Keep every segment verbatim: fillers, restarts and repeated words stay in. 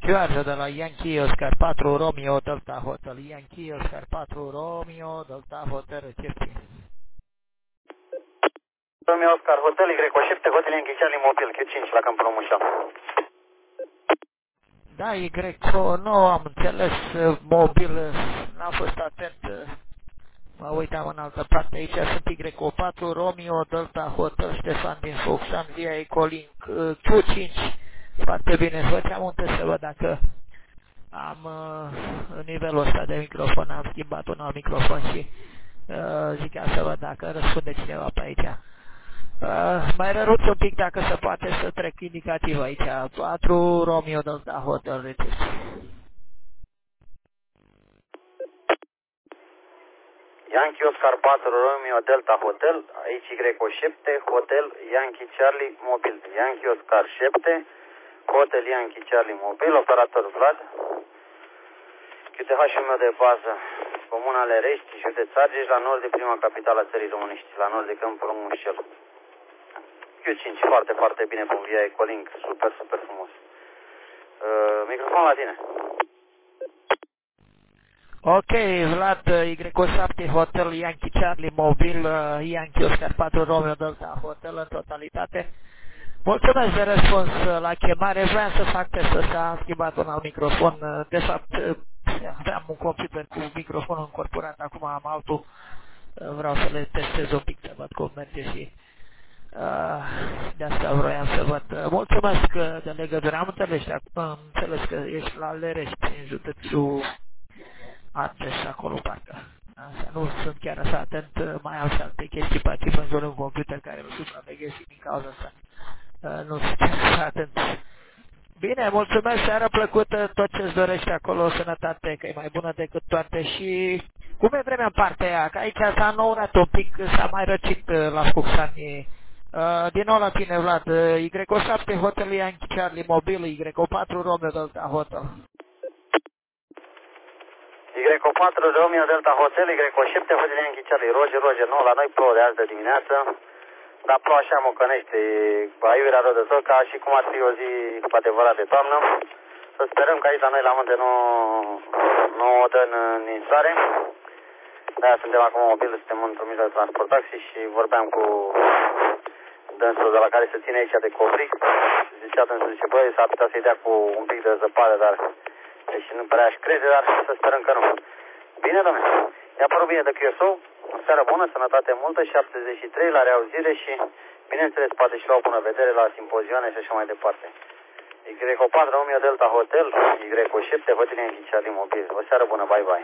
George de la Yankee Oscar patru Romeo Delta Hotel. Yankee Oscar patru Romeo Delta Hotel recepție. Romeo Oscar Hotel, Y șapte, Hotel Yankee Charlie Mobil, Q cinci la Câmpul Mușa. Da, Y, nu am înțeles, mobil, n-am fost atent, mă uitam în altă parte, aici sunt Y patru, Romeo, Delta, Hotel, Ștefan din Focșan, via Ecolink, Q cinci, foarte bine, făceam un test să văd dacă am uh, nivelul ăsta de microfon, am schimbat un alt microfon și uh, zic să văd dacă răspunde cineva pe aici. Uh, mai răruț un pic dacă se poate să trec indicativ aici. patru Romeo Delta Hotel recepție. Yankee Oscar patru Romeo Delta Hotel, aici Y șapte, Hotel Yankee Charlie Mobil. Yankee Oscar șapte, Hotel Yankee Charlie Mobil, operator Vlad. Q T H-ul meu de bază, Comuna Lerești, județ Argeș, la nord de prima capitală a țării românești, la nord de Câmpul Mușel. Q cinci, foarte, foarte bine, cu via Ecolink, super, super frumos. Uh, microfon la tine. Ok, Vlad, Y șapte, Hotel Yankee Charlie Mobil, Yankee Oscar patru Romeo Delta Hotel în totalitate. Mulțumesc de răspuns la chemare, vreau să fac testul ăsta, am schimbat un alt microfon, de fapt aveam un computer cu microfonul încorporat, acum am altul, vreau să le testez un pic să văd cum merge și uh, de asta vroiam să văd. Mulțumesc de legătură, am înțeles, am înțeles că ești la Lerești, în județul Argeș, acolo parcă. Așa, nu sunt chiar așa atent, mai am și alte chestii pe aici, în jurul un computer care nu supraveghez și din cauza asta. Uh, nu sunt chiar atent. Bine, mulțumesc, seara plăcută, tot ce-ți dorești acolo, sănătate, că e mai bună decât toate. Și cum e vremea în partea aia? Că aici s-a nourat un pic, s-a mai răcit la Fuxani. Uh, din nou la tine, Vlad, Y șapte, Hotel Yankee Charlie Mobil, Y patru, Romeo Delta Hotel. Y patru, Romeo Delta Hotel, Y șapte, Hotel Yankee Charlie, Roger, Roger, nu, la noi plouă de azi de dimineață. Dar plouă așa mocănește, aiurea rău de tot, ca și cum ar fi o zi cu adevărat de toamnă. Să sperăm că aici la noi la munte nu, nu o dă în ninsoare. De-aia suntem acum mobil, suntem într-un mijloc de transport taxi și vorbeam cu dânsul de la care se ține aici de Cobric. Zicea dânsul, zice, băi, s-ar putea să-i dea cu un pic de zăpadă, dar deși nu prea aș crede, dar să sperăm că nu. Bine, domnule, i-a părut bine de Q S O. O seară bună, sănătate multă, șaptezeci și trei la reauzire și, bineînțeles, poate și la o bună vedere la simpozioane și așa mai departe. Y patru, Romeo Delta Hotel, Y șapte, Hotel Yankee Charlie Mobil. O seară bună, bye bye.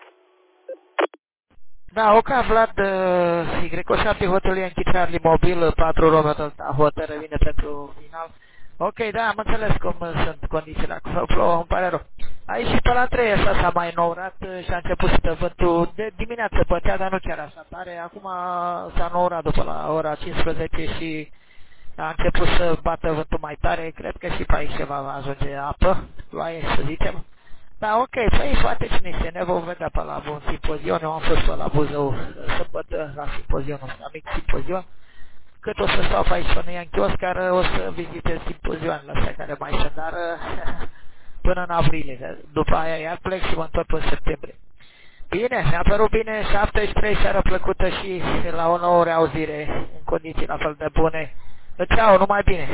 Da, ok, Vlad, Y șapte, Hotel Yankee Charlie Mobil, patru Romeo Delta Hotel, revine pentru final. Ok, da, am înțeles cum sunt condițiile acolo, plouă, îmi pare rău. Aici și pe la trei așa s-a mai nourat și a început să vântul, de dimineață bătea, dar nu chiar așa tare, acum s-a nourat după la ora cincisprezece și a început să bată vântul mai tare, cred că și pe aici va ajunge apă, ploaie să zicem. Da, ok, păi poate cine știe, ne vom vedea pe la un simpozion, eu am fost pe la Buzău sâmbătă la simpozionul ăsta, mic simpozion. Cât o să stau pe aici până Yankee Oscar, o să vizitez simpozioanele astea care mai sunt, dar până în aprilie. După aia iar plec și mă întorc în septembrie. Bine, mi-a părut bine, șaptezeci și trei, seară plăcută și la o nouă reauzire în condiții la fel de bune. Ceau, numai bine!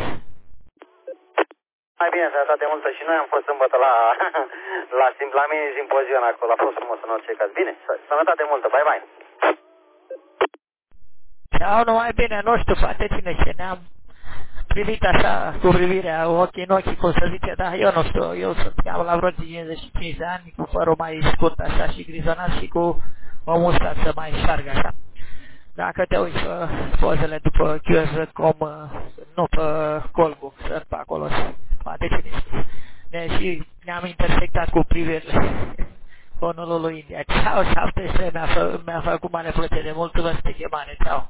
Mai bine, sănătate multă și noi am fost sâmbătă la, la, la mini-simpozion acolo, a fost frumos în orice caz. Bine, sănătate multă, bye bye! Ceau, numai bine, nu știu, poate cine știe, ne-am privit așa cu privirea, ochii în ochii, cum să zice, dar eu nu știu, eu sunt cam la vreo cincizeci și cinci de ani, cu părul mai scurt așa și grizonat și cu o mustață mai șargă așa. Dacă te uiți pe pozele după Q S punct com, nu pe Colbu, sunt pe acolo și poate cine știe. Ne, și ne-am intersectat cu privirile conului India. Ceau, șapte și mi-a, fă, mi-a făcut mare plăcere, mulțumesc de chemare, ceau.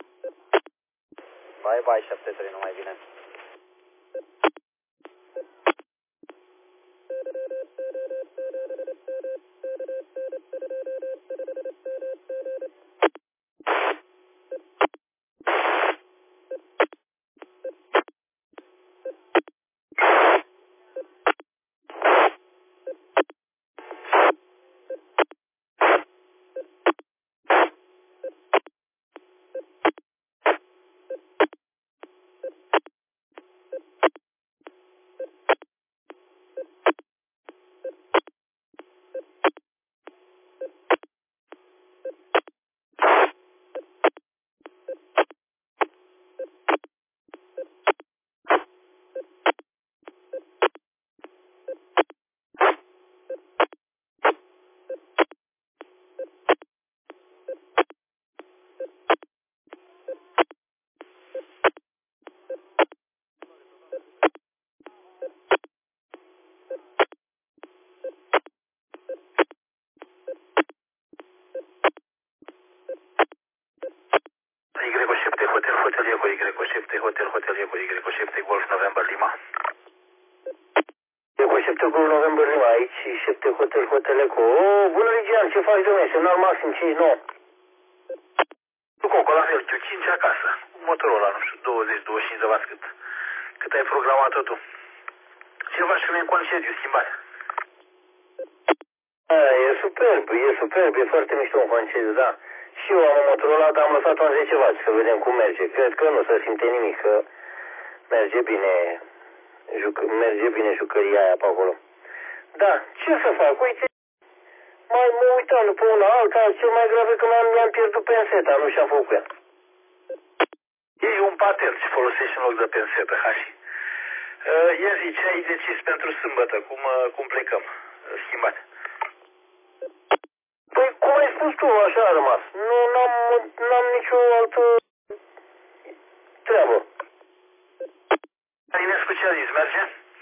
Bye bye, șapte trei, numai bine. Hotel Hotel Eco Y șapte, Hotel Hotel Eco Y șapte, Golf November Lima. Eco șapte, Golf November Lima, aici șapte Hotel Hotel Eco. Oh, bună Ligian, ce faci, domnule? Semnal maxim cinci nouă. Tu Coco, la fel, Q cinci acasă. Motorul ăla, nu știu, douăzeci douăzeci și cinci de watt cât, cât ai programat-o tu. Ceva și în concediu schimbat. A, e superb, e superb, e foarte mișto un concediu, da. Și eu am motorul ăla, dar am lăsat-o în zece watt, să vedem cum merge. Cred că nu se simte nimic, că merge bine, juc, merge bine jucăria aia pe acolo. Da, ce să fac? Uite, mai mă uitam după una alta, cel mai grav e că mi-am pierdut penseta, nu și-am făcut cu ea. E un patent și folosești în loc de pensetă, Hași. Uh, ia zi, ce ai decis pentru sâmbătă? Cum, uh, cum plecăm? Uh, schimbat. Păi, cum ai spus tu, așa a rămas. Nu, n-am, n-am nicio altă treabă. Alinescu ce a zis? Merge?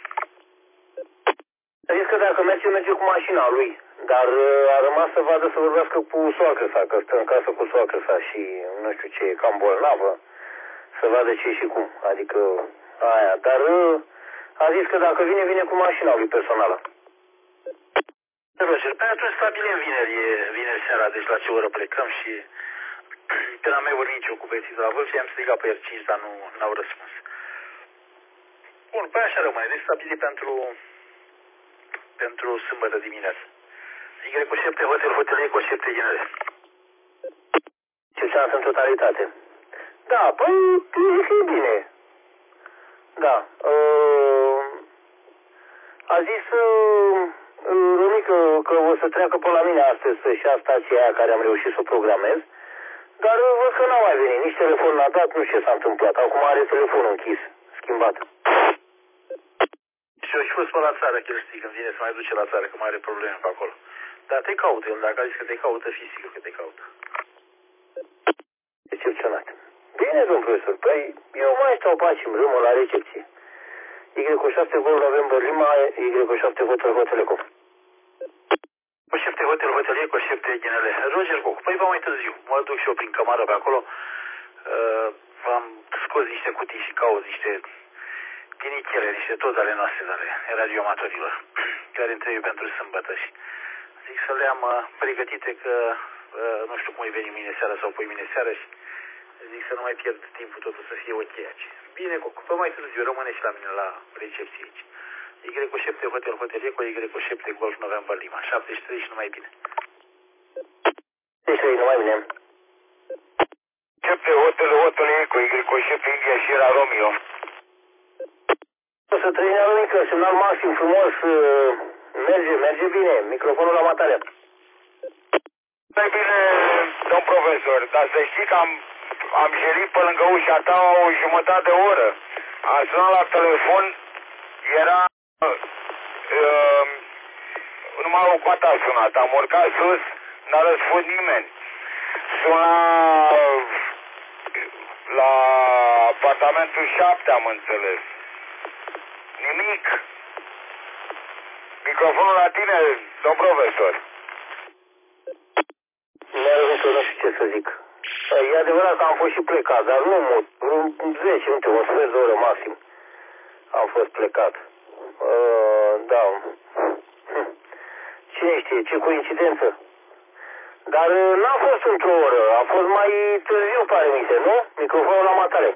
A zis că dacă merge, merge cu mașina lui. Dar uh, a rămas să vadă să vorbească cu soacră sa, că stă în casă cu soacră sa și nu știu ce, e cam bolnavă. Să vadă ce și cum, adică aia. Dar uh, a zis că dacă vine, vine cu mașina lui personală. Roger, pe atunci stabilim vineri, vineri seara, deci la ce oră plecăm și pe n-am mai vorbit nici eu cu băieții de la Vâlcea, i-am strigat pe el cinci, dar nu n-au răspuns. Bun, păi așa rămâne, deci stabilit pentru, pentru sâmbătă dimineață. Y cu șapte, Hotel Hotel Eco șapte genere. Ce șansă în totalitate. Da, păi, zic că e bine. Da. Uh, a zis uh, Romică că o să treacă pe la mine astăzi să-și ia stația aia care am reușit să o programez, dar uh, văd că n-a mai venit, nici telefon n-a dat, nu știu ce s-a întâmplat. Acum are telefonul închis, schimbat. Și eu și fost pe la țară, că el știi, când vine să mai duce la țară, că mai are probleme pe acolo. Dar te caută el, dacă a zis că te caută, fii sigur că te caută. Decepționat. Bine, domn profesor, păi eu mai stau pe aici, rămân la recepție. Y șapte Golf November Lima, Y șapte Hotel Hotel Eco. Cu șapte Hotel Hotel Eco șapte genele. Roger Coc, păi va mai târziu. Mă duc și eu prin cămară pe acolo. Uh, am scos niște cutii și caut niște pinichele, niște toți ale noastre, ale radioamatorilor, care îmi trebuie pentru sâmbătă și zic să le am uh, pregătite că uh, nu știu cum îi veni mâine seara sau poi mâine seara și zic să nu mai pierd timpul, totul să fie ok aici. Bine, Cocu, pe mai târziu, rămâne și la mine la recepție aici. Y șapte Hotel Hotel Eco, Y șapte Golf November Lima, șaptezeci și trei și numai bine. șaptezeci și trei, numai bine. șapte Hotel Hotel Eco, Y șapte India Sierra Romeo. O să trăirea Romică, semnal maxim, frumos, uh, merge, merge bine, microfonul la matare. Mai bine, domn profesor, dar să știi că am, am jelit pe lângă ușa ta o jumătate de oră. Am sunat la telefon, era uh, numai o coată a sunat. Am urcat sus, n-a răspuns nimeni. Sun la, la apartamentul șapte, am înțeles. Nimic. Microfonul la tine, domn profesor. Nu știu ce să zic. E adevărat că am fost și plecat, dar nu mult, vreo zece minute, un sfert de oră maxim. Am fost plecat. Uh, da. Cine știe, ce coincidență. Dar n-a fost într-o oră, a fost mai târziu, pare minte, nu? Microfonul la matare.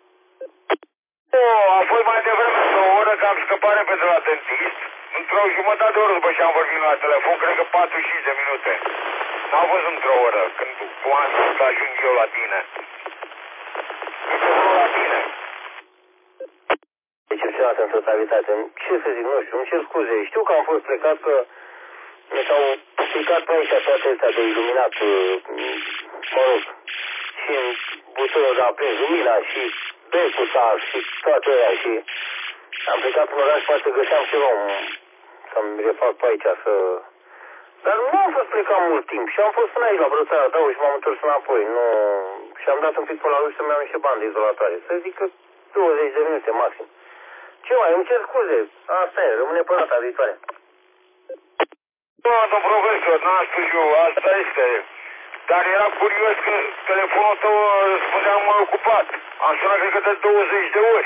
Oh, a fost mai devreme într-o oră că am scăpat repede la dentist. Într-o jumătate de oră după ce am vorbit la telefon, cred că patruzeci și cinci de minute. N-a fost într-o oră, când cum am spus că ajung eu la tine. Microfonul la tine. Decepționat în totalitate. Ce să zic, nu știu, îmi cer scuze. Știu că am fost plecat, că mi s-au stricat pe aici toate astea de iluminat, mă rog, și în butonul de aprins lumina și becul sa și toate aia și am plecat în oraș, poate găseam ceva să-mi refac pe aici să... Dar nu am fost plecat mult timp și am fost până aici la Brățara Dau și m-am întors înapoi. Nu... Și am dat un pic pe la lui să-mi iau niște bani de izolatoare. Să zic că douăzeci de minute maxim. Ce mai, îmi cer scuze. Asta e, rămâne pe data viitoare. Nu, domn profesor, n-am spus eu, asta este. Dar era curios că telefonul tău spunea mă ocupat. Am sunat cred că de douăzeci de ori.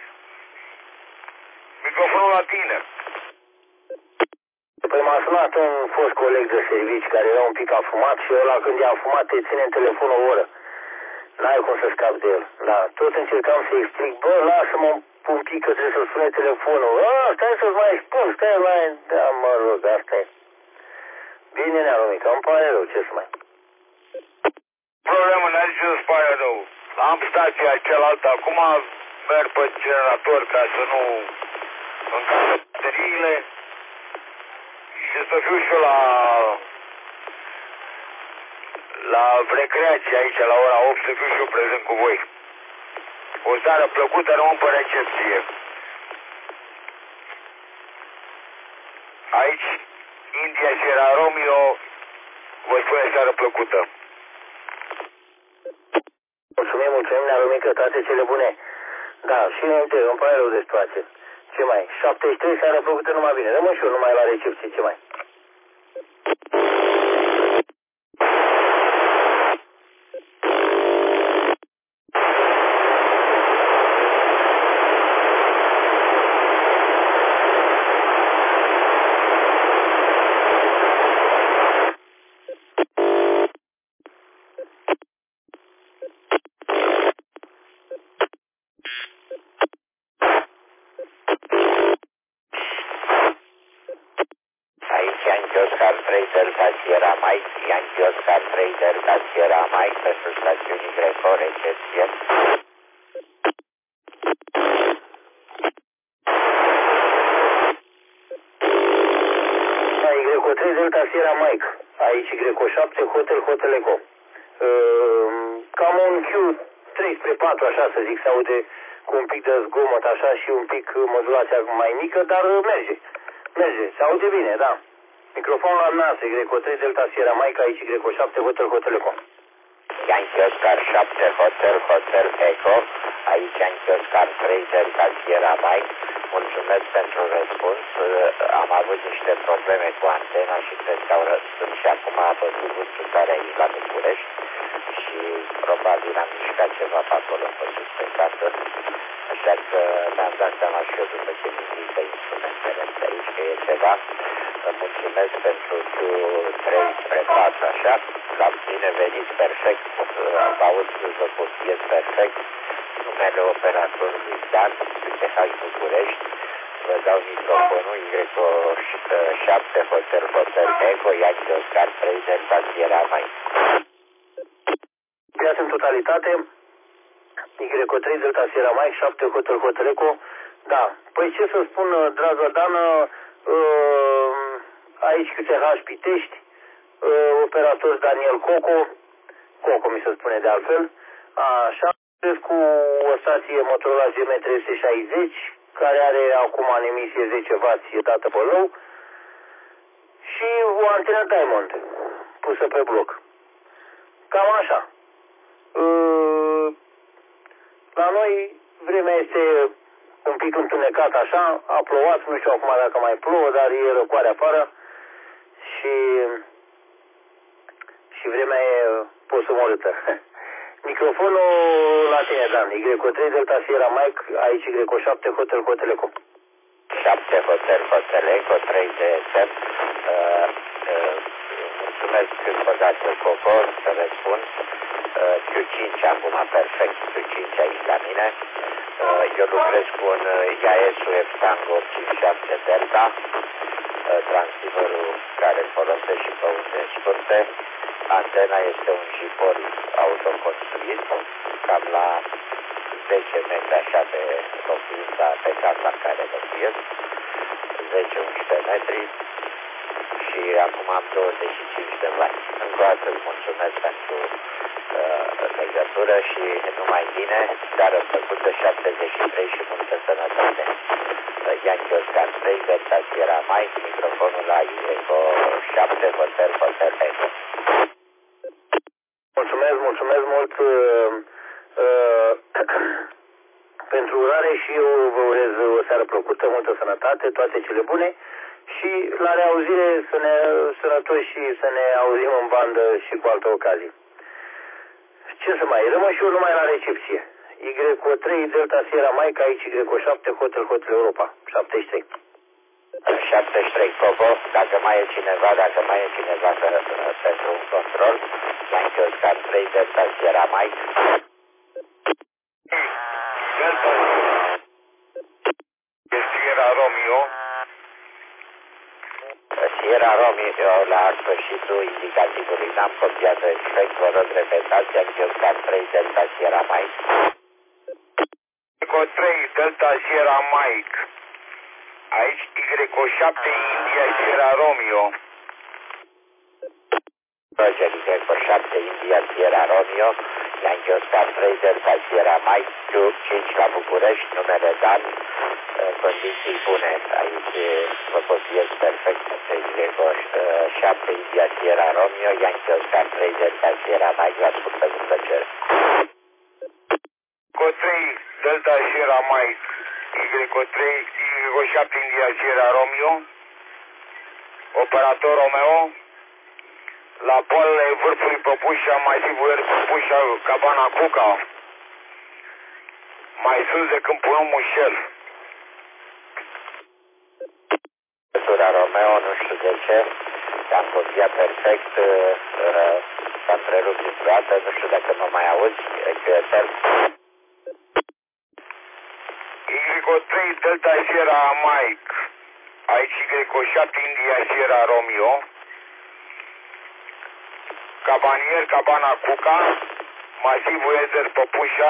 Microfonul la tine. Păi m-a sunat un fost coleg de servici care era un pic afumat și ăla când e afumat te ține în telefon o oră. N-ai cum să scapi de el. Da, tot încercam să explic, bă, lasă-mă un pic că trebuie să sune telefonul. A, stai să-ți mai spun, stai mai... Da, mă rog, asta e. Bine, Nea Romica, îmi pare rău, ce să mai... Problemă, n-ai nici să-ți pare rău. Am stația cealaltă, acum merg pe generator ca să nu încasă bateriile și să fiu și eu la... la recreație aici, la ora opt, să fiu și eu prezent cu voi. O seară plăcută, rămân pe recepție. Aici, India Sierra Romeo, vă spune seară plăcută. Mulțumim, mulțumim, Nea Romica, toate cele bune. Da, și înainte, îmi pare rău de situație. Ce mai? șaptezeci și trei, seara plăcută, numai bine. Rămân și eu numai la recepție, ce mai? Oscar trei Delta Sierra Mike, Yankee Oscar trei Delta Sierra Mike pentru stațiunii Greco, recepție. Greco trei Delta Sierra Mike, aici Greco șapte, Hotel Hotel Eco. Cam un Q trei spre patru, așa să zic, se aude cu un pic de zgomot așa și un pic modulația mai mică, dar merge. Merge, se aude bine, da. Microfonul la noastră, Greco trei Delta Sierra Mike, aici Greco șapte, Hotel Hotel Eco. Yankee Oscar șapte, Hotel Hotel Eco, aici Yankee Oscar trei Delta Sierra Mike. Mulțumesc pentru răspuns. Am avut niște probleme cu antena și cred că au răspuns și acum a bătut gustul tare aici la București și probabil am mișcat ceva pe acolo în văzut pe casă. Așa că mi-am dat seama și eu după ce mi ridică instrumentele de aici că e ceva. Mulțumesc pentru trei spre patru, așa. La bine venit, perfect. Aud că copiez perfect. Numele operatorului Dan, Q T H București. Vă dau microfonul Y șapte Hotel Hotel Eco, Yankee Oscar trei Delta Sierra Mike. Piață în totalitate, Y trei Delta Sierra Mike, șapte Hotel Hotel Eco. Da, păi ce să spun, dragă Dan, aici Q T H Pitești, operator Daniel Coco, Coco mi se spune de altfel, așa, cu o stație Motorola G M trei sute șaizeci, care are acum în emisie zece wați dată pe lou, și o antenă Diamond, pusă pe bloc. Cam așa. La noi vremea este un pic întunecată așa, a plouat, nu știu acum dacă mai plouă, dar e răcoare afară și, și vremea e posomorâtă. Microfonul la tine, Dan. Y trei Delta Sierra Mike, aici Y șapte Hotel Hotel Eco. șapte Hotel Hotel Eco, trei D S M. Uh, uh, mulțumesc încă o dată, Coco, să răspund. Uh, Q cinci acum, perfect, Q cinci aici la mine. Uh, eu lucrez cu un I A S U F Tango optzeci și șapte Delta, uh, transceiverul care folosește și pe unde scurte. Antena este un jipor autoconstruit, cam la zece metri așa de locuința pe casa în care locuiesc, zece unsprezece metri și acum am douăzeci și cinci de wați. Încă o dată îți mulțumesc pentru uh, legătură și numai bine, seară făcută șaptezeci și trei și multă sănătate. Yankee Oscar trei Delta Sierra Mike, microfonul la Y șapte Hotel Hotel Eco. Mulțumesc, mulțumesc mult uh, uh, pentru urare și eu vă urez o seară plăcută, multă sănătate, toate cele bune și la reauzire să ne sănătoși și să ne auzim în bandă și cu altă ocazie. Ce să mai, rămășuri numai la recepție. Y O trei Delta Sierra Mike, aici Y O șapte Hotel Hotel Europa, șaptezeci și trei. șaptezeci și trei Cobo, dacă mai e cineva, dacă mai e cineva să, pentru un control, Yankee Oscar trei Delta Sierra Mike. Delta Sierra Romeo. Sierra Romeo la sfârșitul indicativului, n-am copiat exact, vă rog repetați, Yankee Oscar trei Delta Sierra Mike. Y O trei Delta Sierra Mike. Aici Y O șapte India Sierra Romeo. Roger, Y O șapte India Sierra Romeo, Yankee Oscar trei Delta Sierra Mike, cinci la București, numele Dan, condiții bune. Aici vă copiez perfect pe Y O șapte India Sierra Romeo, Yankee Oscar trei Delta Sierra Mike, vă ascultă cu plăcere. Y O trei Delta Sierra Mike, Y O trei Y O șapte India Sierra Romeo, operator Romeo, la poalele vârfului Păpușa, masivul Air Păpușa, Cabana Cuca, mai sus de Câmpul Mușel. Sura Romeo, nu știu de ce, am copiat perfect, s-a întrerupt dintr-o dată, nu știu dacă mă mai auzi, Q S L. Y O trei Delta Sierra Mike, aici Y O șapte India Sierra Romeo, Cabanier Cabana Cuca, masivul Ezer Păpușa,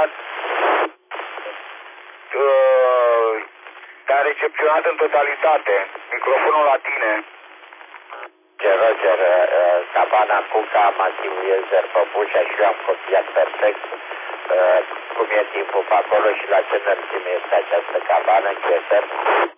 te-a recepționat în totalitate, microfonul la tine. Roger, Cabana Cuca, masivul Ezer Păpușa și eu am copiat perfect. Cum e timpul pe acolo și la ce înălțime este această cabană, Q S M?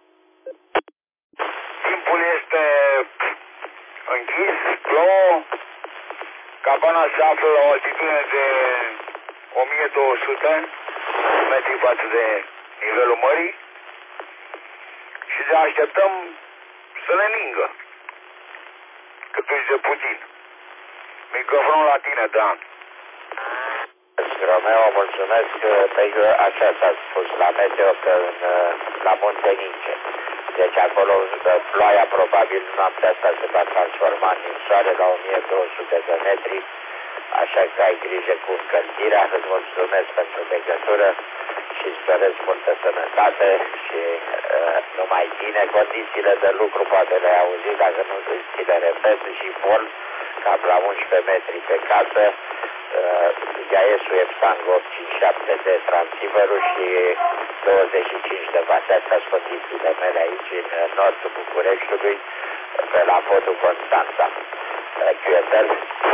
Timpul este închis, plouă, cabana se află la o altitudine de o mie două sute metri față de nivelul mării și ne așteptăm să ne ningă, câtuși de puțin. Microfonul la tine, Dan. Romeo, mulțumesc, pentru așa s-a spus la meteo că în, la Muntenice. Deci acolo ploaia probabil noaptea asta se va transforma în soare la o mie două sute de metri, așa că ai grijă cu încălzirea, îți mulțumesc pentru legătură și îți doresc multă sănătate și uh, numai bine. Condițiile de lucru poate le-ai auzit, dacă nu ți le repet, și vol cam la unsprezece metri pe casă. Iaesul Epsang opt cinci șapte de transceiverul și douăzeci și cinci de vate. Astea sunt condițiile mele aici în nordul Bucureștiului, pe la podul Constanța. Q S L.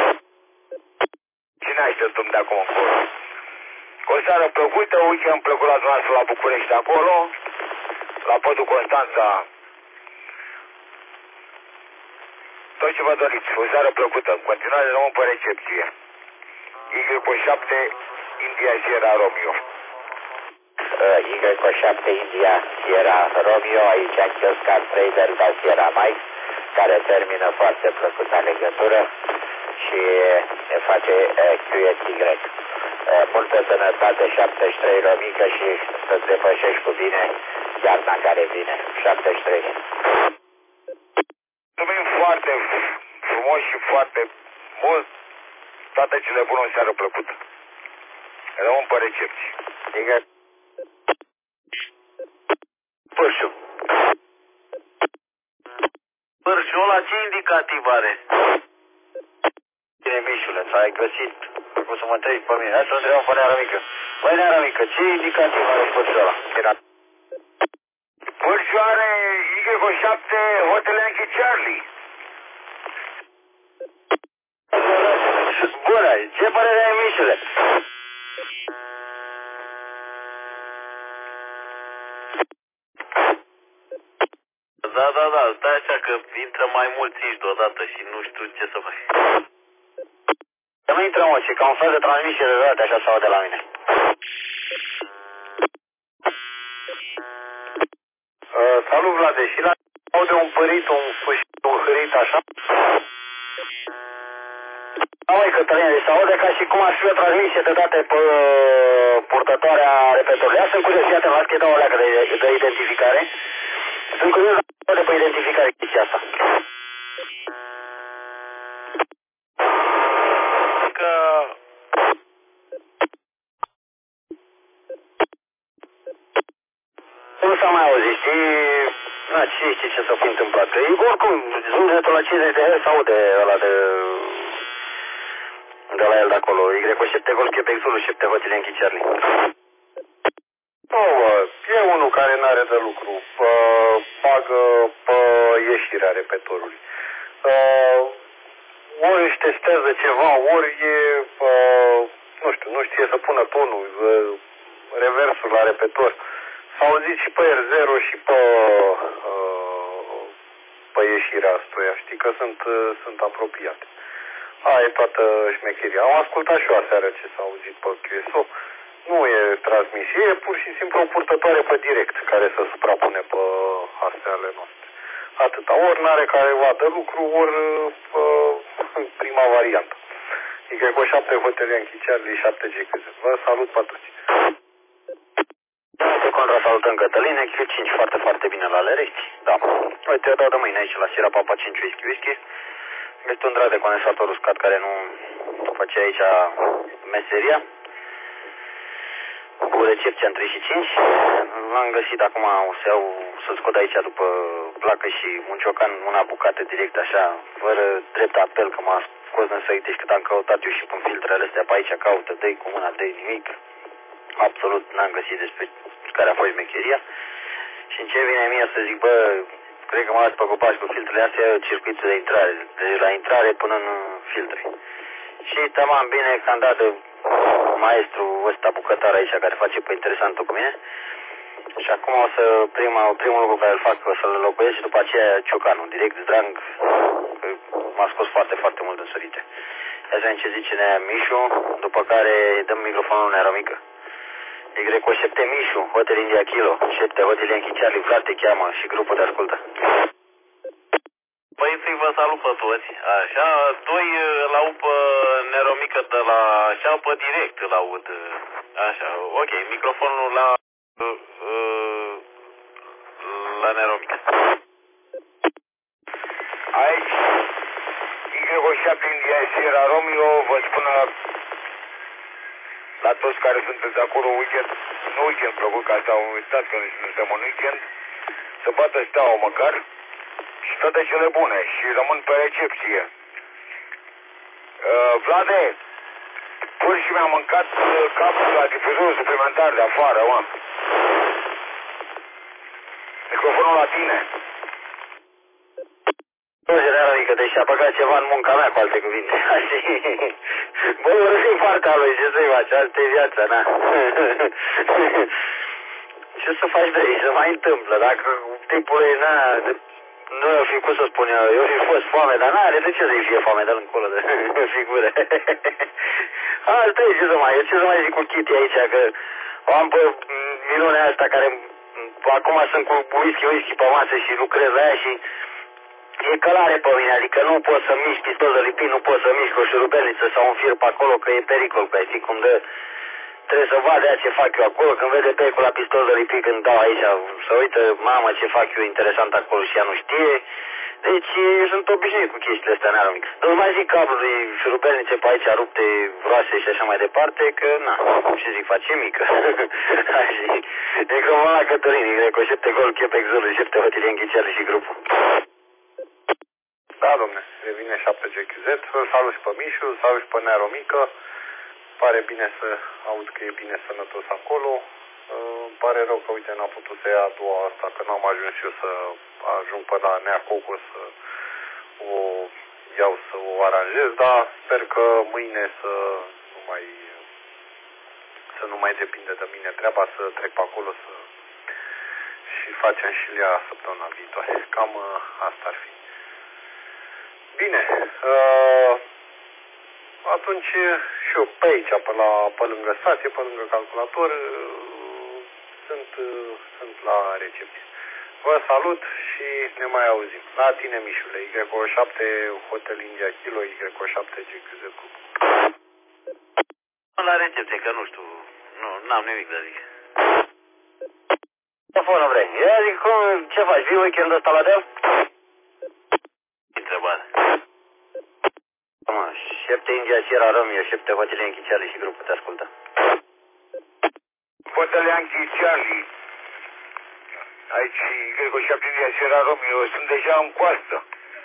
Ce ne așteptăm de acum încolo? O seară plăcută, weekend plăcut la dumneavoastră la București acolo, la podul Constanța. Tot ce vă doriți, o seară plăcută, în continuare rămân pe recepție. Y O șapte India Sierra Romeo. Y O șapte India Sierra Romeo, aici Yankee Oscar trei Delta Sierra Mike, care termină foarte plăcuta legătură și ne face Q S Y. Multă sănătate, șaptezeci și trei Romică, și să-ți depășești cu bine iarna care vine. șaptezeci și trei. Mulțumim foarte frumos și foarte mult. Toate cele bune, o seară plăcută. Rămân pe recepție. Digă. Pârșu. Pârșu, ăla ce indicativ are? Bine, Mișule, ți-ai găsit. O să mă întrebi pe mine. Hai să întrebăm pe Neara Mică. Băi, Neara Mică, ce indicativ are pârșul ăla? Pârșul are Y O șapte Hotel Yankee Charlie. Bună, ce părere ai, Mișule? Da, da, da, stai așa că intră mai mulți aici deodată și nu știu ce să fac. Să nu intrăm, mă, și ca un fel de transmisie de date, așa se aude la mine. Uh, salut, Vlade, și la aude un părit, un fâșit, un hârit așa. Da, măi, Cătălin, deci se aude ca și cum ar fi o transmisie de date pe purtătoarea repetorului. Ia sunt curios, iată, las că-i dau o leacă de, de identificare. Sunt curios de pe identificare chestia asta. Că... Nu s-a mai auzit, știi? Na, ce știi ce s-a fi întâmplat? E oricum, zumzetul la cincizeci de herți s-aude ăla de... de la el de acolo. Y cu șapte Golf Quebec Zulu, șapte Hotel Yankee Charlie. Nu, bă, e unul care n-are de lucru. Pă, bagă pe ieșirea repetorului. Uh, ori își testează ceva, ori e... Uh, nu știu, nu știe să pună tonul, uh, reversul la repetor. S-a auzit și pe R zero și pe, uh, pe ieșirea astuia. Știi că sunt, uh, sunt apropiate. Aia e toată șmecheria. Am ascultat și eu aseară ce s-a auzit pe Q S O. Nu e transmisie, e pur și simplu o purtătoare pe direct care se suprapune pe astea ale noastre. Atâta. Ori n-are careva de lucru, ori uh, prima variantă. Y cu șapte Hotel Yankee Charlie șapte G Q Z. Vă salut pe toți. Pe contra salutăm Cătălin, Q cinci foarte, foarte bine la Lerești. Da. Uite, eu dau de mâine aici la Sierra Papa cinci Whisky Whisky. Este un drag de condensator uscat care nu face aici meseria. Cu recepția în treizeci și cinci. L-am găsit acum, o să iau, să scot aici după placă și un ciocan, una bucată direct așa, fără drept apel, că m-a scos în săi, deci cât am căutat eu și prin filtrele astea pe aici, caută, dă-i cu mâna, dă-i nimic. Absolut n-am găsit despre care a fost mecheria. Și în ce vine mie să zic, bă, cred că m-a luat pe copaci cu filtrele astea, circuitul de intrare, de la intrare până în filtre. Și tamam bine că am dat de maestru ăsta bucătar aici care face pe interesantul cu mine. Și acum o să, prima, primul lucru care îl fac, o să-l locuiesc și după aceea ciocanul, direct drang, că m-a scos foarte, foarte mult în sărite. Ia să vedem ce zice Nea Mișu, după care dăm microfonul Nea Romică. Y cu șapte Mișu, Hotel India Kilo, șapte Hotel Yankee Charlie, Vlad te cheamă și grupul te ascultă. Păi să-i vă salut pe toți, așa, doi îl aud pe Neromică de la, așa, pe direct îl aud, așa, ok, microfonul la, uh, la Neromică. Aici, Y șapte India Sierra Romeo, vă spun la, la toți care sunteți acolo, weekend, nu weekend plăcut, ca asta, uitați că nu suntem în weekend, să bată steaua măcar. Și toate cele bune și rămân pe recepție. Uh, Vlade, pur și mi-am mâncat uh, capul la difuzorul suplimentar de afară, mă. Microfonul la tine. Nu, general, adică deci a băgat ceva în munca mea, cu alte cuvinte. Bă, urât partea lui, ce să-i faci? Asta e viața, na. Ce să faci de aici? Se mai întâmplă. Dacă tipul e, na... Nu eu fi, cum să spun eu, eu fi fost foame, dar n-are de ce să-i fie foame de-l încolo de figură. Asta e, ce să mai, ce să mai zic cu Kitty aici, că o am pe minunea asta care acum sunt cu whisky, whisky pe masă și lucrez la ea și e călare pe mine, adică nu pot să mișc pistol de lipit, nu pot să mișc o șurubelniță sau un fir pe acolo, că e pericol, că știi cum dă. Trebuie să vadă ea ce fac eu acolo, când vede pe cu la pistol de lipit, când dau aici, să uită, mamă, ce fac eu interesant acolo și ea nu știe. Deci eu sunt obișnuit cu chestiile astea, n-am nimic. Nu mai zic cabluri, șurubelnițe pe aici, rupte, roase și așa mai departe, că na, ce zic, face mică. E că mă la Cătălin, E cu șapte Golf Quebec Zulu, șapte Hotel Yankee Charlie și grupul. Da, domne, revine șapte G Q Z, îl salut și pe Mișu, îl salut și pe Nea Romică. Pare bine să aud că e bine sănătos acolo. Îmi pare rău că, uite, n-am putut să ia a doua asta, că n-am ajuns eu să ajung pe la Nea Coco să o iau, să o aranjez, dar sper că mâine să nu mai, să nu mai depinde de mine treaba, să trec pe acolo să și facem și ea săptămâna viitoare. Cam asta ar fi. Bine, uh, atunci și eu pe aici, pe, la, pe lângă stație, pe lângă calculator, sunt, sunt la recepție. Vă salut și ne mai auzim. La tine, Mișule, Y O șapte, Hotel India Kilo, Y O șapte, G Q Z. La recepție, că nu știu, nu, n-am nimic de zic. Telefonul vrei. Ia zic, cum, ce faci? Vii weekendul ăsta la Deal? Întrebare. Mă, șapte India Sierra Romeo, șapte Hotel Yankee Charlie și grupul te ascultă. Hotel Yankee Charlie. Aici, cred că șapte India Sierra Romeo, sunt deja în coastă.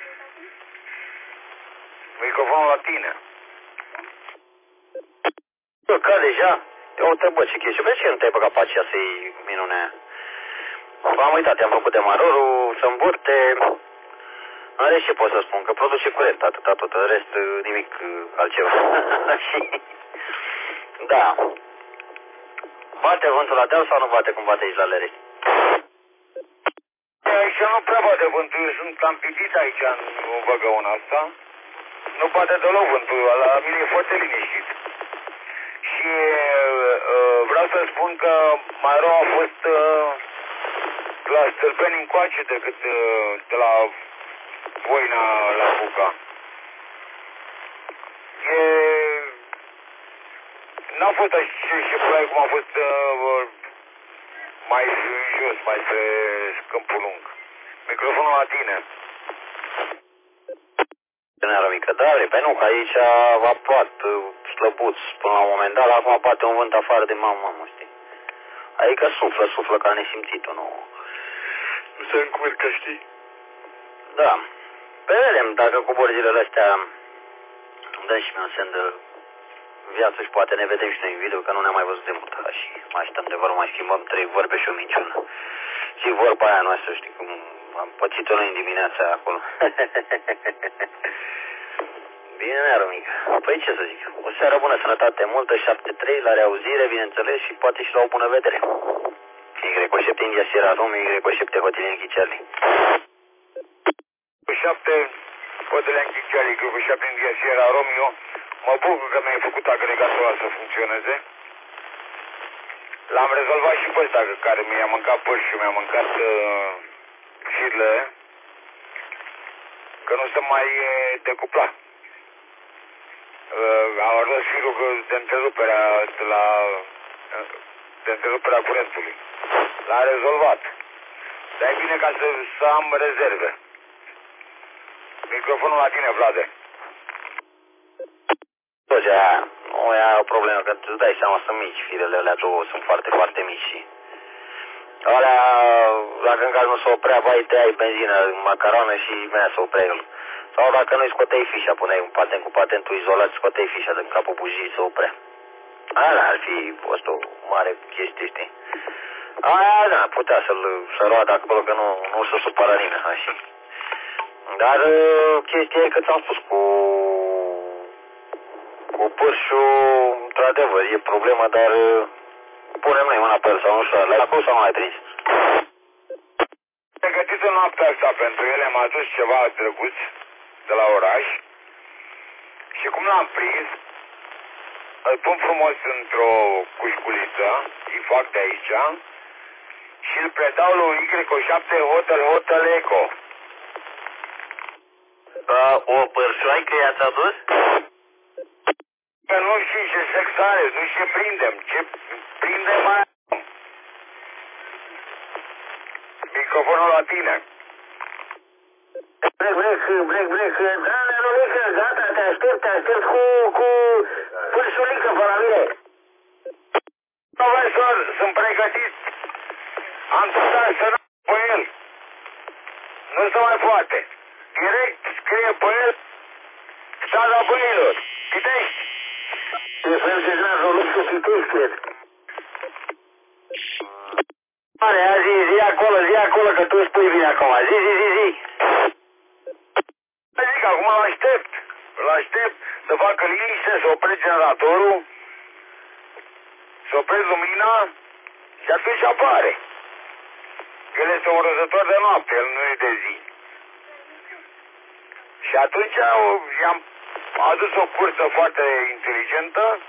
Microfonul la tine. Eu, ca deja? Eu te bă, ce chestii. Vezi ce nu te-ai băgat pe aceea să-i minune? Am uitat, i-am făcut demarorul, să învârte. În rest ce pot să spun? Că produce curent, atâta tot, în rest nimic altceva. Și... Da. Bate vântul la deal sau nu bate cum bate aici la Leri? Aici nu prea bate vântul, eu sunt cam pitit aici în văgăuna asta. Nu bate deloc vântul, la mine e foarte liniștit. Și uh, vreau să spun că mai rău a fost uh, la Stâlpeni încoace decât uh, de la Voina la Buca. E... N-a fost așa și plai cum a fost uh, mai jos, mai spre Câmpul Lung. Microfonul la tine. Tânără mică, da, păi nu, că aici a plat slăbuț până la un moment dat, acum bate un vânt afară de mamă, mamă, știi? Adică suflă, suflă ca nesimțitul, nu... Nu se încurcă, știi? Da. Pe vedem, dacă cu borzile astea îmi dăm și mie un semn de viață și poate ne vedem și noi în video, că nu ne-am mai văzut de mult. Și mai stăm de vorbă, mai schimbăm trei vorbe și o minciună. Și vorba aia noastră, știi, cum am pățit-o noi în dimineața acolo. Bine, neară mică. Păi ce să zic, o seară bună, sănătate multă, șapte trei, la reauzire, bineînțeles, și poate și la o bună vedere. Y O șapte India Sierra Romeo, Y O șapte Hotel Yankee Charlie. Y O șapte Hotel Yankee Charlie, Y O șapte India Sierra Romeo. Mă bucur că mi-ai făcut agregatul ăla să funcționeze. L-am rezolvat și pe ăsta care mi-a mâncat păși și mi-a mâncat uh, șirle. Că nu se mai uh, decupla. Uh, am arătat firul de întreruperea de la uh, de întreruperea curentului. L-a rezolvat. Dar e bine ca să, să am rezerve. Microfonul la tine, Vlade. Aia, nu e o problemă, că îți dai seama, sunt mici, firele alea două sunt foarte, foarte mici și alea, dacă în caz nu se oprea, vai, te ai benzină, macaronă și mea se oprea el. Sau dacă nu-i scoteai fișa, puneai un patent cu patentul izolat, scoteai fișa din capul bujii, se oprea. Aia ar fi fost o mare chestie, știi? Aia, da, putea să-l să roadă acolo, că nu, nu se supăra nimeni, așa. Dar chestia e că ți-am spus, cu cu pârșul, într-adevăr, e problemă, dar punem noi mâna pe el sau nu știu, la acolo sau nu ai prins? Pregătit în noaptea asta pentru ele, am adus ceva drăguț de la oraș și cum l-am prins, îl pun frumos într-o cușculiță, îi fac de aici și îl predau lui Y O șapte Hotel Hotel Eco. Uh, o părșoaică i-ați adus? Că nu știi ce sex are, nu știi ce prindem, ce prindem mai acum. Microfonul la tine. Brec, brec, brec, brec, da, Nerolică, gata, te aștept, te aștept cu, cu pârșulică pe la mine. Profesor, sunt pregătit. Am dat să nu pe el. Nu se mai poate. Direct scrie pe el Strada Băilor. Pitești. E fel că Nerolică Pitești, cred. Mare, zi, zi acolo, zi acolo, că tu spui bine acum. Zi, zi, zi, zi. Zic, acum îl aștept. Îl aștept să facă liniște, să opresc generatorul, să opresc lumina și atunci apare. El este un răzător de noapte, el nu e de zi. Și atunci i-am adus o cursă foarte inteligentă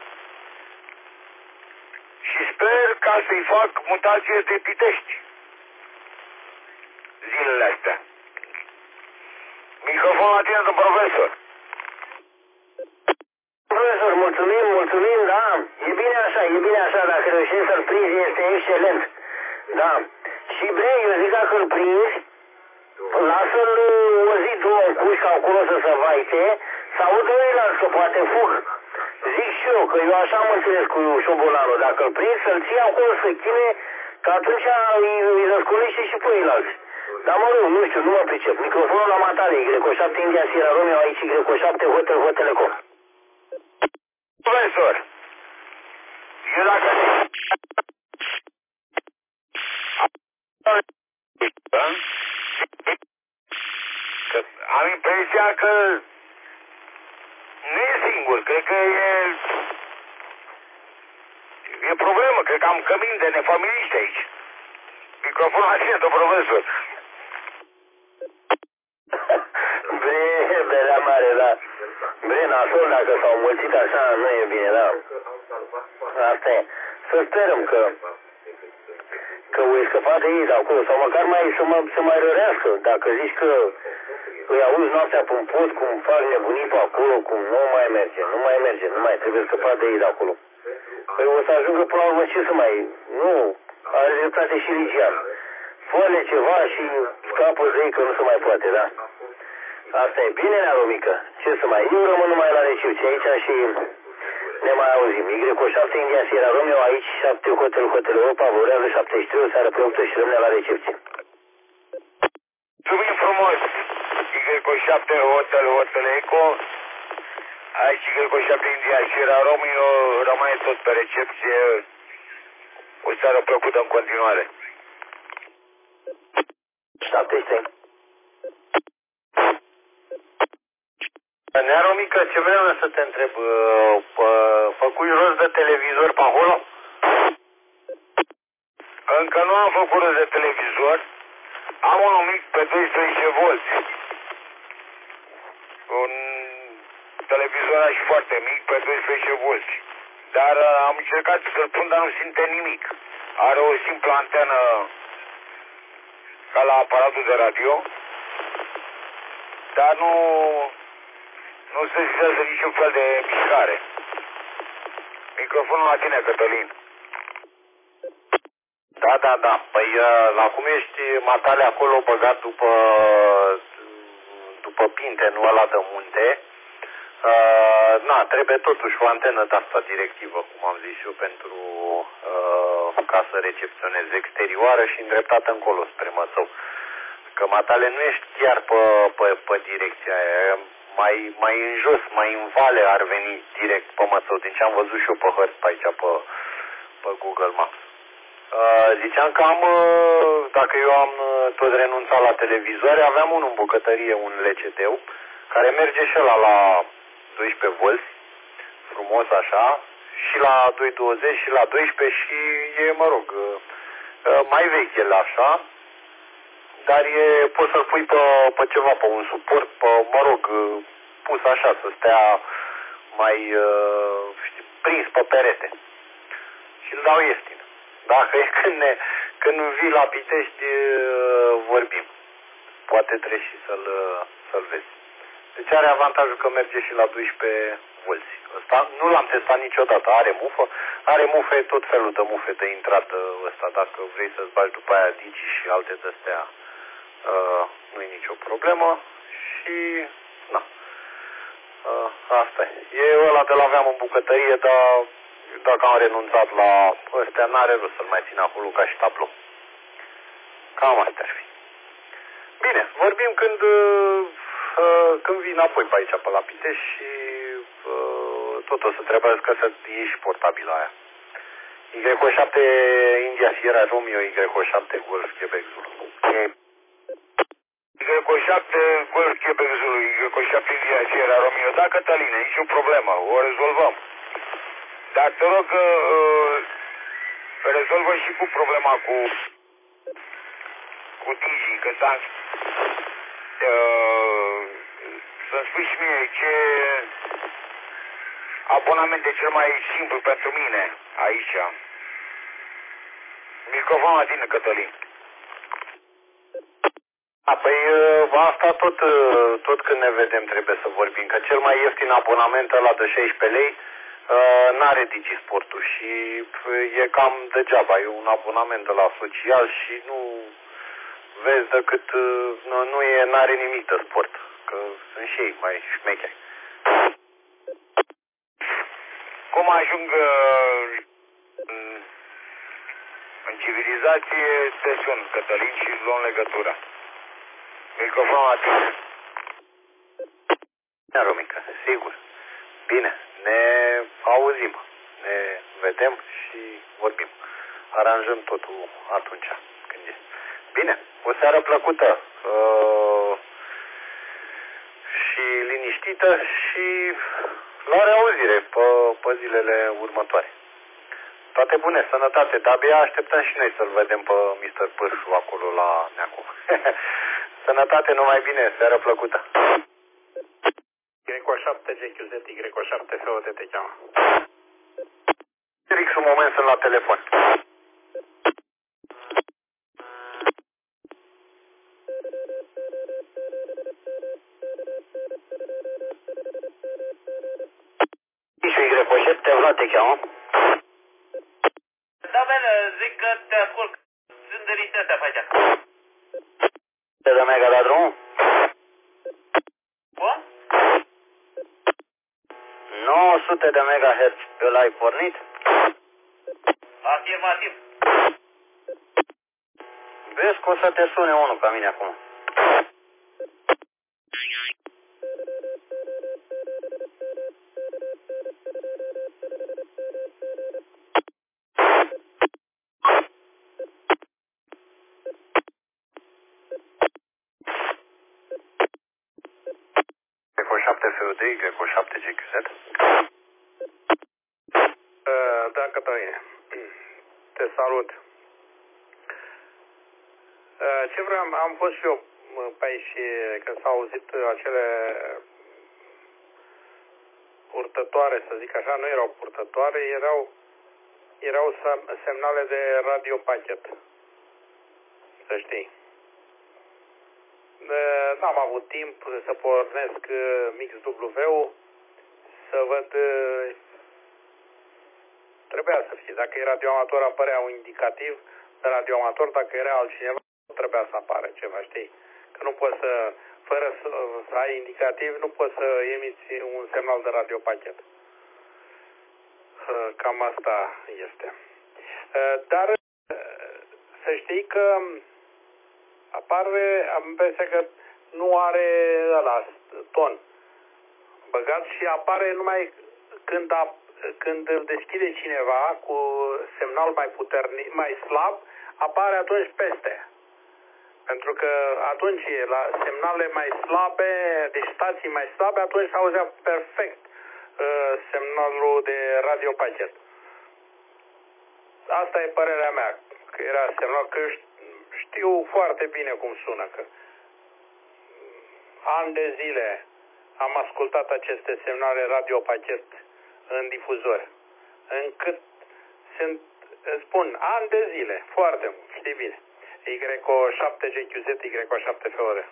și sper ca să-i fac mutație de Pitești. Zi zilele astea. Microfon la tine, domn profesor. Profesor, mulțumim, mulțumim, da. E bine așa, e bine așa, dacă reușești să-l prinzi, este excelent. Da. Și bre, eu zic dacă îl prinzi, lasă-l o zi, două în cușcă acolo să se vaite, să audă ăilalți, că poate fug. Zic și eu, că eu așa am înțeles cu șobolanul, dacă îl prinzi, să-l ții acolo, să chine, că atunci îi, îi răscolește și pe ăilalți. Dar mă rog, nu știu, nu mă pricep. Microfonul la matale, Y șapte India Sierra Romeo, aici Y șapte Hotel Hotel Eco. Profesor, eu dacă... Că am impresia că nu e singur, cred că e... E problemă, cred că am cămin de nefamiliști aici. Microfonul atent, profesor. Bre, belea mare, da. Bre, nasol, dacă s-au mulțit așa, nu e bine, da. Asta e. Să sperăm că că o scăpat de ei de acolo, sau măcar mai să, mă, să mai rărească. Dacă zici că îi auzi noaptea pe un pod, cum fac nebunii pe acolo, cum nu mai merge, nu mai merge, nu mai trebuie scăpat de ei de acolo. Păi o să ajungă până la urmă ce să mai... Nu, are dreptate și Ligian. Fă-le ceva și scapă de ei că nu se mai poate, da? Asta e bine, Nearomică. Ce să mai... Eu rămân numai la recepție aici și ne mai auzim. Y șapte India Sierra Romeo, aici șapte Hotel Hotel Europa, vorează șaptezeci și trei, o seară plăcută și rămâne la recepție. Mulțumim frumos, Y șapte Hotel Hotel Eco, aici Y șapte India Sierra Romeo, rămâne tot pe recepție, o seară plăcută în continuare. șaptezeci și trei. Nearomică, ce vreau să te întreb, făcui rost de televizor pe acolo? Încă nu am făcut rost de televizor, am unul mic pe doisprezece volți. Un televizor așa foarte mic pe doisprezece volți. Dar am încercat să-l pun, dar nu simte nimic. Are o simplă antenă ca la aparatul de radio, dar nu... Nu se zicează niciun fel de mișcare. Microfonul la tine, Cătălin. Da, da, da. Păi la cum ești matale acolo băgat după după pintenul ăla de munte, uh, na, trebuie totuși o antenă de asta directivă, cum am zis eu, pentru uh, ca să recepționezi, exterioară și îndreptată încolo spre Mățău. Că matale nu ești chiar pe, pe, pe direcția aia. Mai, mai în jos, mai în vale ar veni direct pe Mățău, din ce am văzut și eu pe hărți pe aici, pe, pe Google Maps. Uh, ziceam că am, uh, dacă eu am uh, tot renunțat la televizoare, aveam unul în bucătărie, un L C D-ul, care merge și ăla la doisprezece volți, frumos așa, și la doi douăzeci și la doisprezece și e, mă rog, uh, mai vechi el așa, dar e, poți să-l pui pe, pe ceva, pe un suport, pe, mă rog, pus așa, să stea mai, știi, prins pe perete. Și îl dau ieftin. Dacă e când, ne, când vii la Pitești, vorbim. Poate trebuie și să-l, să-l vezi. Deci are avantajul că merge și la doisprezece volți. Ăsta nu l-am testat niciodată. Are mufă, are mufe, tot felul de mufe de intrată ăsta. Dacă vrei să-ți bagi după aia digi și alte de-astea, Uh, nu e nicio problemă și na, uh, asta e. E ăla de l-aveam în bucătărie, dar dacă am renunțat la ăstea, n-are rost să-l mai țin acolo ca și tablou. Cam asta ar fi. Bine, vorbim când uh, când vii înapoi pe aici, pe la Pitești și uh, tot o să trebuiască să iei și portabila aia. Y șapte India Sierra Romeo, Y șapte Golf Quebec Zulu. Y șapte Golf Quebec Zulu, Y șapte India Sierra Romeo. Da, Cătăline, nicio problemă, o rezolvăm. Dar te rog, uh, rezolvă și cu problema cu cu Digi, că s-a uh, să-mi spui și mie ce abonament e cel mai simplu pentru mine aici. Microfonul la tine, Cătălin. Păi asta tot, tot când ne vedem trebuie să vorbim, că cel mai ieftin abonament ăla de șaisprezece lei n-are DigiSportul și e cam degeaba, e un abonament de la social și nu vezi decât, nu, nu e, n-are nimic de sport, că sunt și ei mai șmecheri. Cum ajung în, în civilizație, te sun, Cătălin, și luăm legătura. Microfonul atins. Da, Romica, sigur. Bine, ne auzim, ne vedem și vorbim. Aranjăm totul atunci când e. Bine, o seară plăcută uh, și liniștită și la reauzire pe, pe zilele următoare. Toate bune, sănătate, dar abia așteptăm și noi să-l vedem pe mister Pârșu acolo la Neacov. Sănătate, numai bine, seară plăcută. Greco șapte G Q Z, Greco șapte F O T te cheamă. Rix, un moment, sunt la telefon. Și Greco șapte Vlad te cheamă. Da, bine, zic că te ascult. Sunt de liste astea pe aici. Te dă mega la drum? Cum? nouă sute de megahertz pe l-ai pornit? Afirmativ. Vezi că o să te sune unul ca mine acum. Greco șapte F O D, Greco șapte G Q Z. Da, Cătăline, te salut. Ce vreau, am fost și eu pe aici și când s-au auzit acele purtătoare, să zic așa, nu erau purtătoare, erau, erau semnale de radiopachet, să știi. N-am avut timp să pornesc Mix W, să văd, trebuia să fie, dacă e radioamator apărea un indicativ de radioamator, dacă era altcineva trebuia să apară ceva, știi? Că nu poți să, fără să, să ai indicativ, nu poți să emiți un semnal de radiopachet. Cam asta este. Dar să știi că apare, am impresia că nu are ăla, ton băgat și apare numai când, a, când îl deschide cineva cu semnal mai puternic, mai slab, apare atunci peste. Pentru că atunci la semnale mai slabe, deci stații mai slabe, atunci s-auzea perfect uh, semnalul de radiopachet. Asta e părerea mea, că era semnal, că știu foarte bine cum sună, că ani de zile am ascultat aceste semnale radiopachet în difuzor, încât sunt, spun, ani de zile, foarte mult, știi bine. Y șapte G Q Z, Y șapte F O D.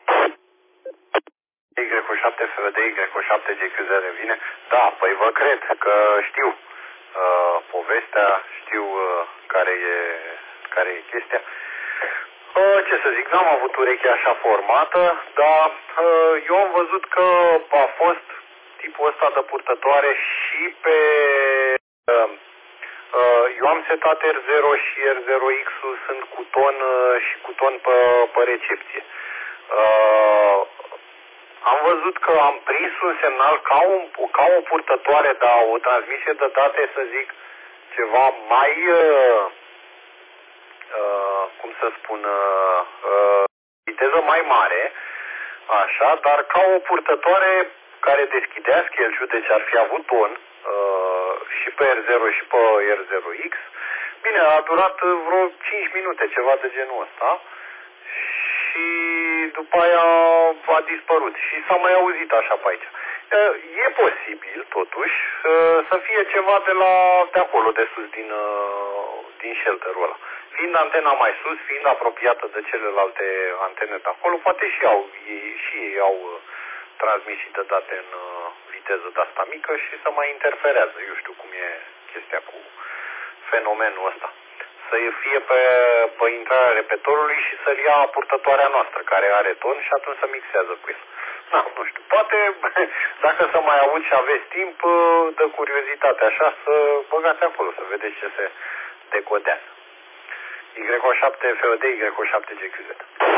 Y șapte F O D, Y șapte G Q Z revine. Da, păi vă cred că știu uh, povestea, știu uh, care, e, care e chestia. Uh, ce să zic, n-am avut urechea așa formată, dar uh, eu am văzut că a fost tipul ăsta de purtătoare și pe... Uh, Eu am setat R zero și R zero X-ul sunt cu ton și cu ton pe, pe recepție. Uh, am văzut că am prins un semnal ca, un, ca o purtătoare, dar o transmisie de date, să zic, ceva mai, uh, uh, cum să spun, uh, uh, viteză mai mare, așa, dar ca o purtătoare care deschidea schedule, deci ar fi avut ton, și pe R zero și pe R zero X. Bine, a durat vreo cinci minute, ceva de genul ăsta. Și după aia a dispărut. Și s-a mai auzit așa pe aici. E posibil, totuși, să fie ceva de la de acolo, de sus, din, din shelterul ăla. fiind antena mai sus, fiind apropiată de celelalte antene de acolo, poate și, au, ei, și ei au uh, transmisii de date în uh, viteză de asta mică și să mai interferează. Eu știu cum e chestia cu fenomenul ăsta. Să fie pe, pe intrarea repetorului și să-l ia purtătoarea noastră, care are ton și atunci să mixează cu el. Na, nu știu, poate dacă să mai auzi și aveți timp, de curiozitate așa, să băgați acolo, să vedeți ce se decodează. Y O șapte F O D, Y O șapte G Q Z.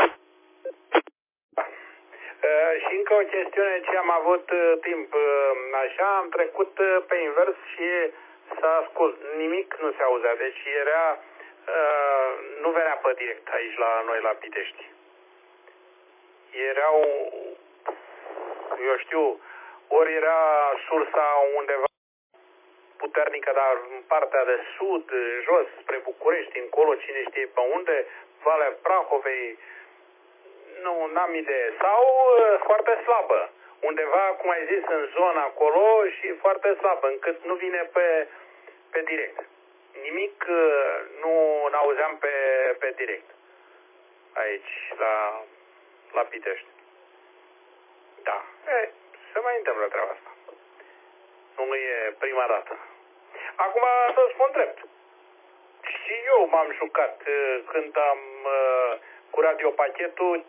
Uh, și încă o chestiune ce am avut uh, timp, uh, așa, am trecut uh, pe invers și s-a scos, nimic nu se auzea, deci era, uh, nu venea pe direct aici la noi la Pitești. Erau, eu știu, ori era sursa undeva puternică, dar în partea de sud, jos, spre București, încolo, cine știe pe unde, Valea Prahovei, nu, n-am idee. Sau uh, foarte slabă. Undeva, cum ai zis, în zona acolo și foarte slabă, încât nu vine pe, pe direct. Nimic uh, nu n-auzeam pe, pe direct. Aici, la, la Pitești. Da. E, se mai întâmplă treaba asta. Nu e prima dată. Acum să spun drept. Și eu m-am jucat uh, când am uh, cu radiopachetul.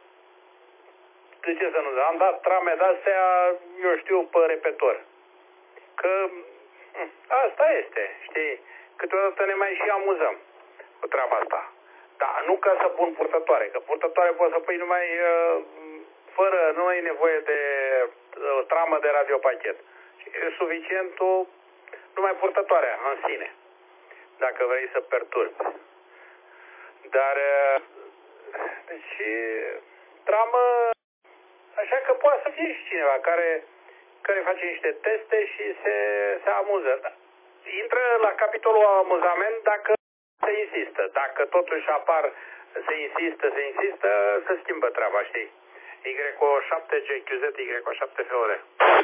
De ce să nu? Am dat trame de-astea, eu știu, pe repetor. Că asta este, știi? Câteodată ne mai și amuzăm cu treaba asta. Da, nu ca să pun purtătoare, că purtătoare poți să pui numai uh, fără, nu ai nevoie de uh, tramă de radiopachet. E suficientul numai purtătoarea în sine, dacă vrei să perturbi. Dar, uh, deci, tramă, așa că poate să fie și cineva care, care face niște teste și se, se amuză. Da. Intră la capitolul amuzament dacă se insistă. Dacă totuși apar, se insistă, se insistă, se schimbă treaba, știi? Y O șapte G Q Z, Y O șapte F O D.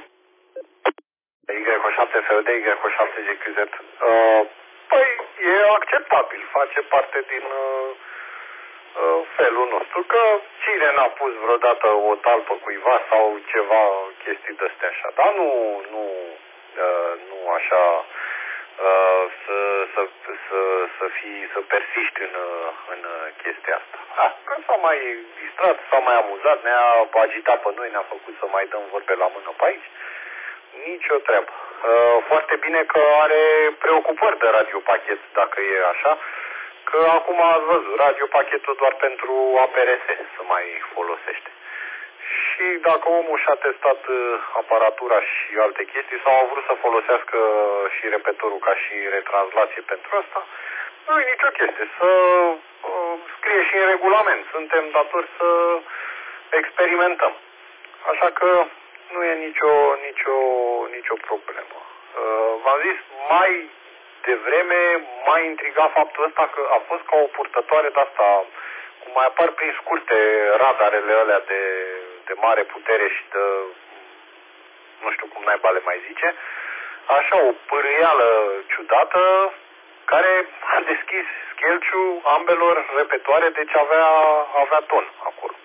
Y O șapte F O D, Y O șapte G Q Z. Uh, păi, e acceptabil. Face parte din uh, uh, felul nostru. Că cine n-a pus vreodată o talpă cuiva sau ceva, chestii de-astea așa. Dar nu, nu, uh, nu așa... Uh, să, să, să, să fii, să persiști în, în chestia asta. Ah, că s-a mai distrat, s-a mai amuzat, ne-a agitat pe noi, ne-a făcut să mai dăm vorbe la mână pe aici. Nici o treabă. Uh, foarte bine că are preocupări de radiopachet, dacă e așa, că acum ați văzut, radiopachetul doar pentru A P R S se mai folosește. Și dacă omul și-a testat aparatura și alte chestii sau a vrut să folosească și repetorul ca și retranslație pentru asta, nu e nicio chestie. Să uh, scrie și în regulament. Suntem datori să experimentăm. Așa că nu e nicio, nicio, nicio problemă. Uh, v-am zis, mai devreme m-a intrigat faptul ăsta că a fost ca o purtătoare de asta, cum mai apar prin scurte radarele alea de de mare putere și de, nu știu cum naiba le mai zice, așa o pârâială ciudată care a deschis schelciul ambelor repetoare, deci avea, avea ton acolo.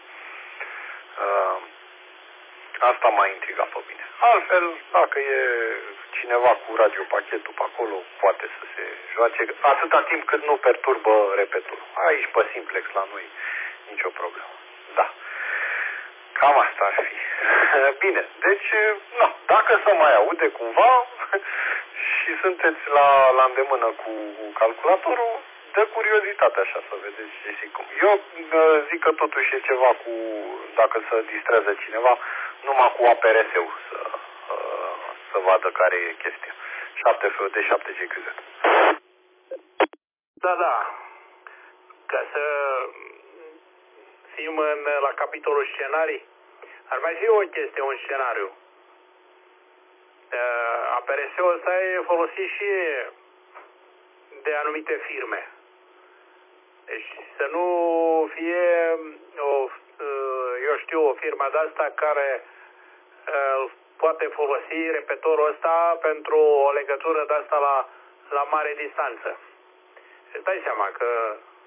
Uh, asta m-a intrigat pe mine. Altfel, dacă e cineva cu radiopachetul pe acolo, poate să se joace, atâta timp cât nu perturbă repetorul. Aici pe simplex la noi, nicio problemă. Da. Cam asta ar fi. Bine, deci, na, dacă se mai aude cumva și sunteți la, la îndemână cu, cu calculatorul, dă curiozitate așa să vedeți ce și cum. Eu zic că totuși e ceva cu, dacă se distrează cineva, numai cu A P R S-ul să, să vadă care e chestia. șapte F O D, șapte G Q Z. Da, da. Ca să fim în, la capitolul scenarii, ar mai fi o chestie, un scenariu. A P R S-ul ăsta e folosit și de anumite firme. Deci să nu fie o, eu știu, o firmă de asta care poate folosi repetorul ăsta pentru o legătură de asta la, la mare distanță. Îți dai seama că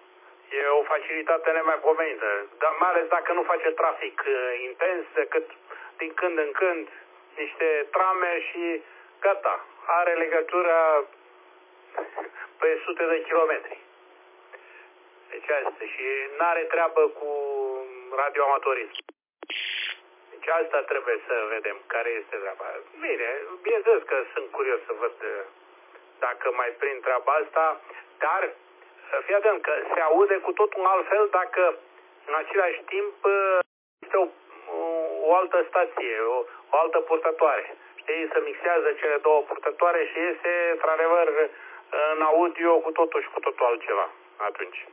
E o facilitate nemaipomenită, dar mai ales dacă nu face trafic uh, intens, decât din când în când niște trame și gata, are legătura pe sute de kilometri. Deci asta, și n-are treabă cu radioamatorism. Deci asta trebuie să vedem care este treaba. Bine, bineînțeles că sunt curios să văd dacă mai prind treaba asta, dar fii atent că se aude cu totul altfel dacă în același timp este o, o altă stație, o, o altă purtătoare. Știi, se mixează cele două purtătoare și iese, într-adevăr, în audio cu totul și cu totul altceva atunci.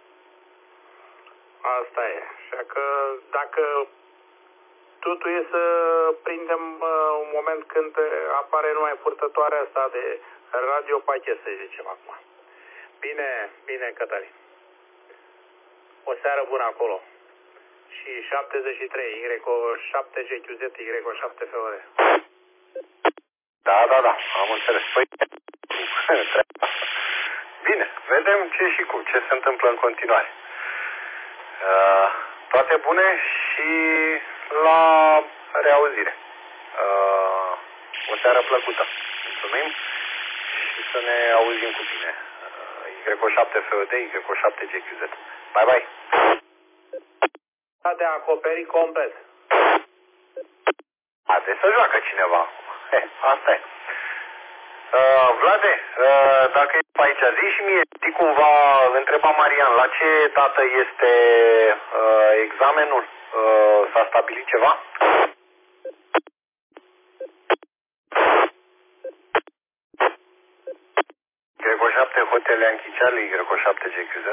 Asta e. Așa că dacă totul e să prindem uh, un moment când apare numai purtătoarea asta de radiopachet, să zicem acum. Bine, bine, Cătălin. O seară bună acolo. Și șaptezeci și trei, Y șapte G Q Z, Y șapte F O R. Da, da, da, am înțeles. Păi, bine, vedem ce și cum, ce se întâmplă în continuare. Uh, toate bune și la reauzire. Uh, o seară plăcută. Mulțumim și să ne auzim cu bine. Uh, Y șapte F O D, Y șapte G Q Z. Bye, bye! De a acoperi complet. Ade să joacă cineva. He, asta e. Uh, Vlade, uh, dacă e pe aici, zi și mie, știi cumva, întreba Marian, la ce dată este uh, examenul? Uh, s-a stabilit ceva? Y șapte Hotel Yankee Charlie, Y șapte G Q Z.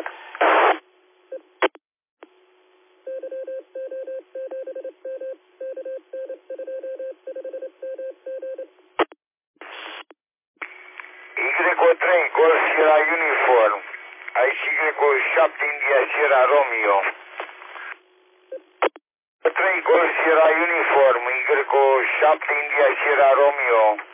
Y trei Golf Sierra Uniform. Aici Y șapte India Sierra Romeo. trei Golf Sierra Uniform. Y șapte India Sierra Romeo.